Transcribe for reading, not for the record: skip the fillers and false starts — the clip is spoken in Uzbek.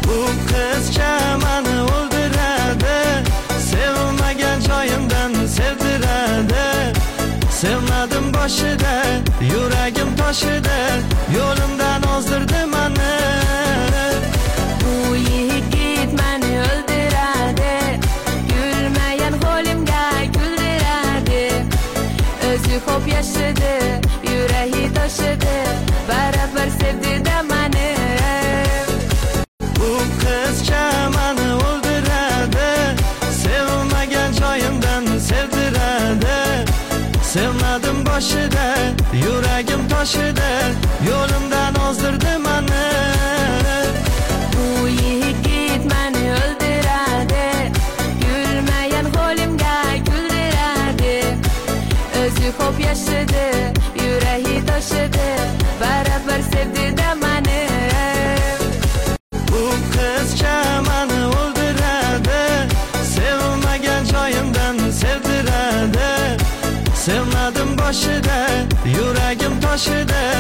Bu qizcha meni o'ldiradi, sevmagan joyimdan sevdiradi. Sevmadim boshida, yuragim toshida, yo'limdan ozdirdi meni. Bu yigit meni o'ldiradi, gulmagan holimga kuldiradi. O'zi ko'p yashadi, yuragi toshidi, barabar sevdi-da meni. Bu qizcha meni o'ldiradi, sevmagan joyimdan sevdiradi. Sevmadim boshida, yuragim toshida, yo'limdan ozdirdi meni. Bu yigit meni o'ldiradi, gulmagan holimga kuldiradi. O'zi ko'p yashadi, yuragi toshidi, barabar sevdi-da meni. Bu qizcha meni o'ldiradi, sevmagan joyimdan sevdiradi. Sevmadim boshida, yuragim toshida,